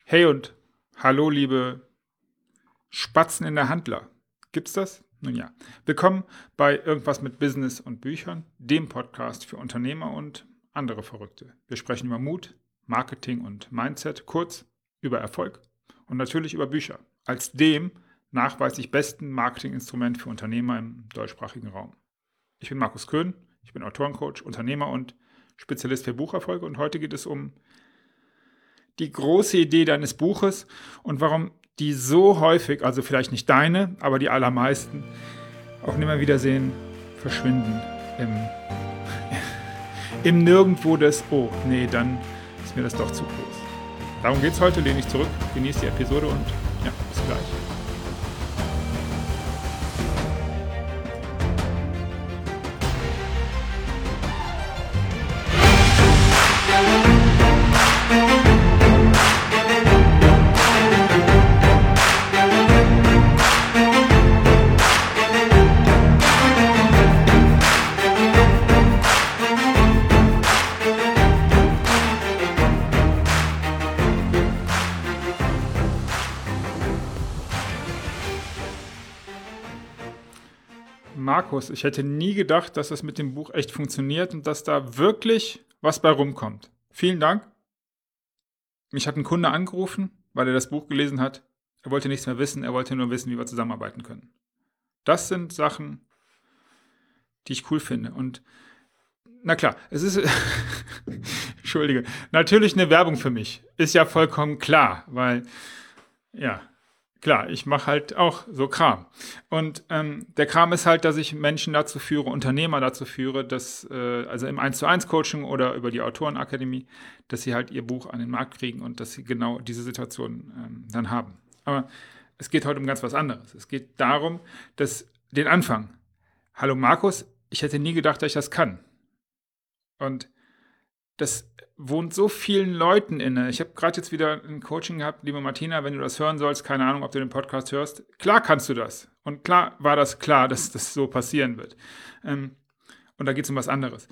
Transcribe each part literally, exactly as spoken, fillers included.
Hey und hallo, liebe Spatzen in der Handler. Gibt's das? Nun ja. Willkommen bei Irgendwas mit Business und Büchern, dem Podcast für Unternehmer und andere Verrückte. Wir sprechen über Mut, Marketing und Mindset, kurz über Erfolg und natürlich über Bücher, als dem nachweislich besten Marketinginstrument für Unternehmer im deutschsprachigen Raum. Ich bin Markus Köhn, ich bin Autorencoach, Unternehmer und Spezialist für Bucherfolge und heute geht es um die große Idee deines Buches und warum die so häufig, also vielleicht nicht deine, aber die allermeisten, auf Nimmerwiedersehen verschwinden im, im Nirgendwo des Oh, nee, dann ist mir das doch zu groß. Darum geht's heute, lehne ich zurück, genieße die Episode und ja, bis gleich. Markus, ich hätte nie gedacht, dass das mit dem Buch echt funktioniert und dass da wirklich was bei rumkommt. Vielen Dank. Mich hat ein Kunde angerufen, weil er das Buch gelesen hat. Er wollte nichts mehr wissen, er wollte nur wissen, wie wir zusammenarbeiten können. Das sind Sachen, die ich cool finde. Und na klar, es ist, Entschuldige, natürlich eine Werbung für mich. Ist ja vollkommen klar, weil, ja, klar, ich mache halt auch so Kram. Und ähm, der Kram ist halt, dass ich Menschen dazu führe, Unternehmer dazu führe, dass, äh, also im eins zu eins Coaching oder über die Autorenakademie, dass sie halt ihr Buch an den Markt kriegen und dass sie genau diese Situation ähm, dann haben. Aber es geht heute um ganz was anderes. Es geht darum, dass den Anfang. Hallo Markus, ich hätte nie gedacht, dass ich das kann. Und das wohnt so vielen Leuten inne. Ich habe gerade jetzt wieder ein Coaching gehabt, liebe Martina, wenn du das hören sollst, keine Ahnung, ob du den Podcast hörst. Klar kannst du das. Und klar war das klar, dass das so passieren wird. Ähm, und da geht es um was anderes.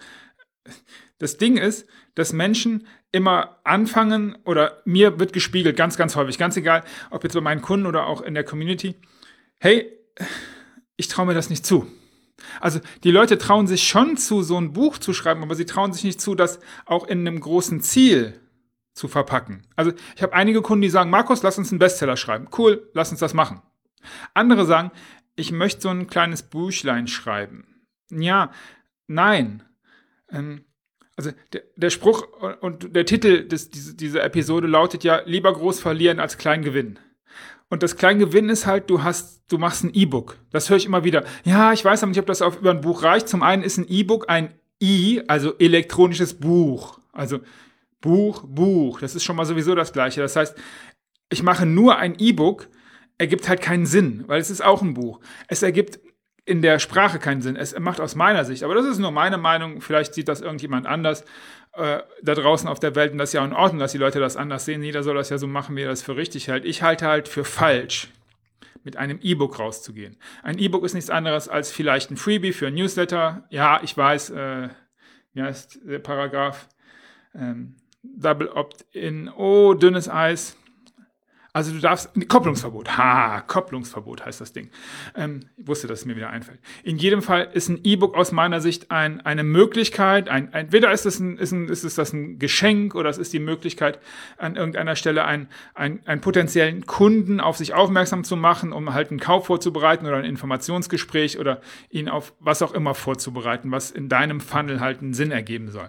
Das Ding ist, dass Menschen immer anfangen, oder mir wird gespiegelt, ganz, ganz häufig, ganz egal, ob jetzt bei meinen Kunden oder auch in der Community, hey, ich traue mir das nicht zu. Also die Leute trauen sich schon zu, so ein Buch zu schreiben, aber sie trauen sich nicht zu, das auch in einem großen Ziel zu verpacken. Also ich habe einige Kunden, die sagen, Markus, lass uns einen Bestseller schreiben. Cool, lass uns das machen. Andere sagen, ich möchte so ein kleines Büchlein schreiben. Ja, nein. Ähm, also der, der Spruch und der Titel des, diese, dieser Episode lautet ja, lieber groß verlieren als klein gewinnen. Und das Kleingewinn ist halt, du hast, du machst ein E-Book. Das höre ich immer wieder. Ja, ich weiß aber nicht, ob das auf, über ein Buch reicht. Zum einen ist ein E-Book ein I, also elektronisches Buch. Also Buch, Buch. Das ist schon mal sowieso das Gleiche. Das heißt, ich mache nur ein E-Book, ergibt halt keinen Sinn, weil es ist auch ein Buch. Es ergibt in der Sprache keinen Sinn. Es macht aus meiner Sicht, aber das ist nur meine Meinung, vielleicht sieht das irgendjemand anders äh, da draußen auf der Welt und das ist ja in Ordnung, dass die Leute das anders sehen. Jeder soll das ja so machen, wie er das für richtig hält. Ich halte halt für falsch, mit einem E-Book rauszugehen. Ein E-Book ist nichts anderes als vielleicht ein Freebie für ein Newsletter. Ja, ich weiß, äh, wie heißt der Paragraph? Ähm, Double Opt-in, oh, dünnes Eis. Also du darfst, Kopplungsverbot, ha, Kopplungsverbot heißt das Ding. Ähm, ich wusste, dass es mir wieder einfällt. In jedem Fall ist ein E-Book aus meiner Sicht ein, eine Möglichkeit, ein, entweder ist es, ein, ist, ein, ist es das ein Geschenk oder es ist die Möglichkeit, an irgendeiner Stelle einen, einen, einen potenziellen Kunden auf sich aufmerksam zu machen, um halt einen Kauf vorzubereiten oder ein Informationsgespräch oder ihn auf was auch immer vorzubereiten, was in deinem Funnel halt einen Sinn ergeben soll.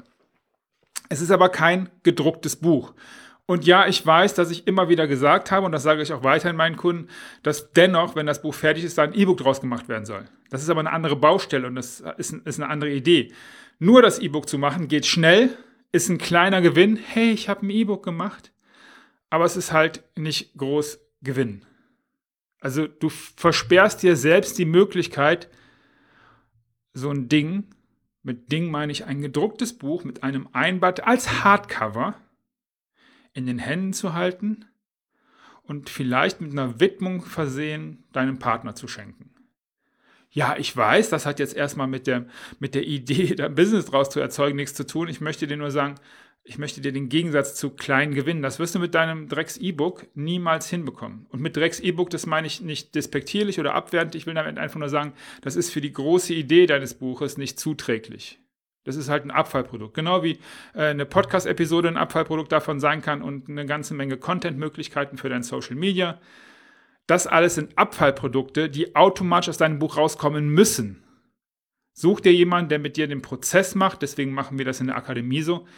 Es ist aber kein gedrucktes Buch. Und ja, ich weiß, dass ich immer wieder gesagt habe, und das sage ich auch weiterhin meinen Kunden, dass dennoch, wenn das Buch fertig ist, da ein E-Book draus gemacht werden soll. Das ist aber eine andere Baustelle und das ist, ist eine andere Idee. Nur das E-Book zu machen, geht schnell, ist ein kleiner Gewinn. Hey, ich habe ein E-Book gemacht. Aber es ist halt nicht groß Gewinn. Also du versperrst dir selbst die Möglichkeit, so ein Ding, mit Ding meine ich ein gedrucktes Buch mit einem Einband als Hardcover, in den Händen zu halten und vielleicht mit einer Widmung versehen deinem Partner zu schenken. Ja, ich weiß, das hat jetzt erstmal mit der, mit der Idee, da Business draus zu erzeugen, nichts zu tun. Ich möchte dir nur sagen, Ich möchte dir den Gegensatz zu klein gewinnen. Das wirst du mit deinem Drecks-E-Book niemals hinbekommen. Und mit Drecks-E-Book, das meine ich nicht despektierlich oder abwertend. Ich will damit einfach nur sagen, das ist für die große Idee deines Buches nicht zuträglich. Das ist halt ein Abfallprodukt. Genau wie äh, eine Podcast-Episode ein Abfallprodukt davon sein kann und eine ganze Menge Content-Möglichkeiten für dein Social Media. Das alles sind Abfallprodukte, die automatisch aus deinem Buch rauskommen müssen. Such dir jemanden, der mit dir den Prozess macht, deswegen machen wir das in der Akademie so,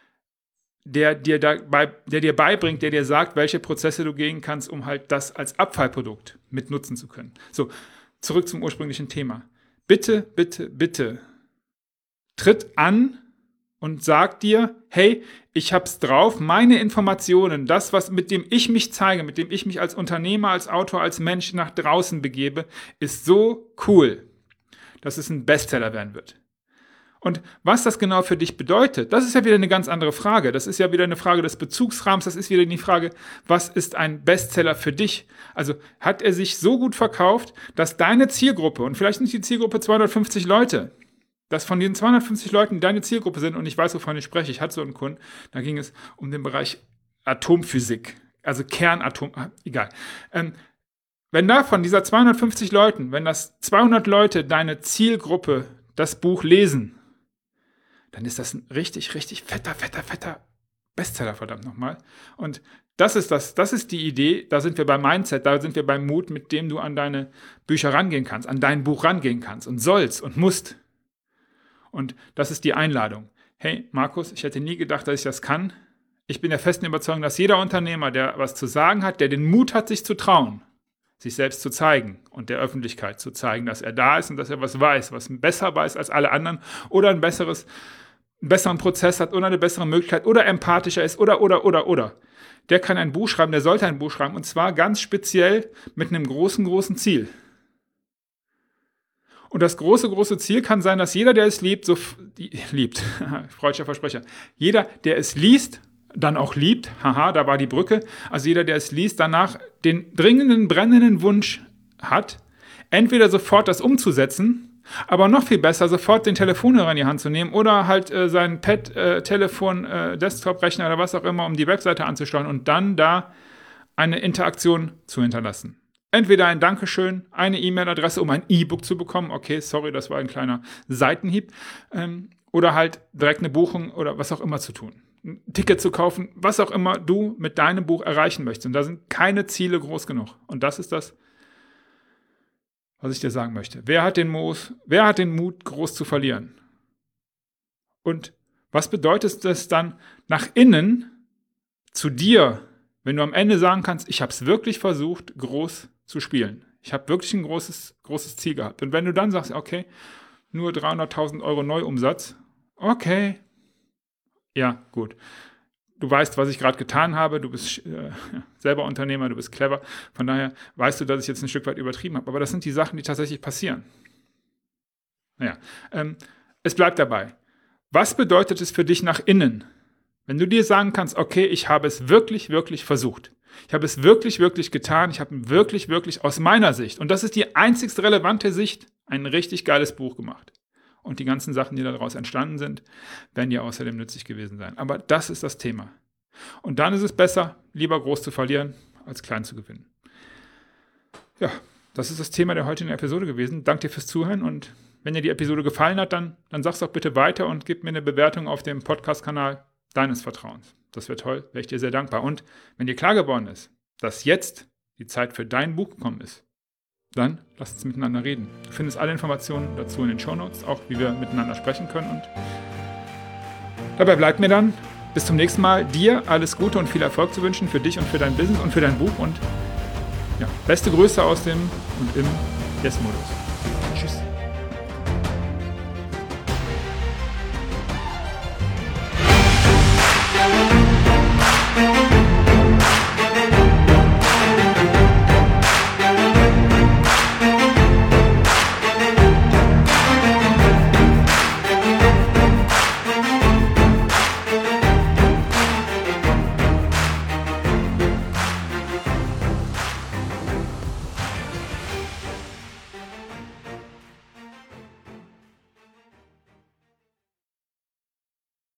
der dir, dabei, der dir beibringt, der dir sagt, welche Prozesse du gehen kannst, um halt das als Abfallprodukt mit nutzen zu können. So, zurück zum ursprünglichen Thema. Bitte, bitte, bitte, tritt an und sag dir, hey, ich hab's drauf, meine Informationen, das, was, mit dem ich mich zeige, mit dem ich mich als Unternehmer, als Autor, als Mensch nach draußen begebe, ist so cool, dass es ein Bestseller werden wird. Und was das genau für dich bedeutet, das ist ja wieder eine ganz andere Frage. Das ist ja wieder eine Frage des Bezugsrahmens. Das ist wieder die Frage, was ist ein Bestseller für dich? Also hat er sich so gut verkauft, dass deine Zielgruppe, und vielleicht nicht die Zielgruppe zweihundertfünfzig Leute, dass von diesen zweihundertfünfzig Leuten, die deine Zielgruppe sind, und ich weiß, wovon ich spreche, ich hatte so einen Kunden, da ging es um den Bereich Atomphysik, also Kernatom, egal. Ähm, wenn da von dieser zweihundertfünfzig Leuten, wenn das zweihundert Leute deine Zielgruppe das Buch lesen, dann ist das ein richtig, richtig fetter, fetter, fetter Bestseller, verdammt nochmal. Und das ist das, das ist die Idee, da sind wir beim Mindset, da sind wir beim Mut, mit dem du an deine Bücher rangehen kannst, an dein Buch rangehen kannst und sollst und musst. Und das ist die Einladung. Hey, Markus, ich hätte nie gedacht, dass ich das kann. Ich bin der festen Überzeugung, dass jeder Unternehmer, der was zu sagen hat, der den Mut hat, sich zu trauen, sich selbst zu zeigen und der Öffentlichkeit zu zeigen, dass er da ist und dass er was weiß, was besser weiß als alle anderen oder ein besseres einen besseren Prozess hat oder eine bessere Möglichkeit oder empathischer ist oder, oder, oder, oder. Der kann ein Buch schreiben, der sollte ein Buch schreiben und zwar ganz speziell mit einem großen, großen Ziel. Und das große, große Ziel kann sein, dass jeder, der es liebt, so die, liebt, freudscher Versprecher, jeder, der es liest, dann auch liebt, haha, da war die Brücke, also jeder, der es liest, danach den dringenden, brennenden Wunsch hat, entweder sofort das umzusetzen, aber noch viel besser, sofort den Telefonhörer in die Hand zu nehmen oder halt äh, sein Pad, äh, Telefon, äh, Desktop-Rechner oder was auch immer, um die Webseite anzusteuern und dann da eine Interaktion zu hinterlassen. Entweder ein Dankeschön, eine E-Mail-Adresse, um ein E-Book zu bekommen. Okay, sorry, das war ein kleiner Seitenhieb. Ähm, oder halt direkt eine Buchung oder was auch immer zu tun. Ein Ticket zu kaufen, was auch immer du mit deinem Buch erreichen möchtest. Und da sind keine Ziele groß genug. Und das ist das, was ich dir sagen möchte. Wer hat den Mut, wer hat den Mut, groß zu verlieren? Und was bedeutet das dann nach innen zu dir, wenn du am Ende sagen kannst, ich habe es wirklich versucht, groß zu spielen. Ich habe wirklich ein großes, großes Ziel gehabt. Und wenn du dann sagst, okay, nur dreihunderttausend Euro Neuumsatz, okay, ja, gut. Du weißt, was ich gerade getan habe, du bist äh, selber Unternehmer, du bist clever, von daher weißt du, dass ich jetzt ein Stück weit übertrieben habe. Aber das sind die Sachen, die tatsächlich passieren. Naja, ähm, es bleibt dabei. Was bedeutet es für dich nach innen? Wenn du dir sagen kannst, okay, ich habe es wirklich, wirklich versucht. Ich habe es wirklich, wirklich getan. Ich habe wirklich, wirklich aus meiner Sicht, und das ist die einzigst relevante Sicht, ein richtig geiles Buch gemacht. Und die ganzen Sachen, die daraus entstanden sind, werden dir außerdem nützlich gewesen sein. Aber das ist das Thema. Und dann ist es besser, lieber groß zu verlieren, als klein zu gewinnen. Ja, das ist das Thema der heutigen Episode gewesen. Danke dir fürs Zuhören und wenn dir die Episode gefallen hat, dann, dann sag's doch bitte weiter und gib mir eine Bewertung auf dem Podcast-Kanal deines Vertrauens. Das wäre toll, wäre ich dir sehr dankbar. Und wenn dir klar geworden ist, dass jetzt die Zeit für dein Buch gekommen ist, dann lass uns miteinander reden. Du findest alle Informationen dazu in den Shownotes, auch wie wir miteinander sprechen können. Und dabei bleibt mir dann bis zum nächsten Mal dir alles Gute und viel Erfolg zu wünschen für dich und für dein Business und für dein Buch. Und ja, beste Grüße aus dem und im Yes-Modus.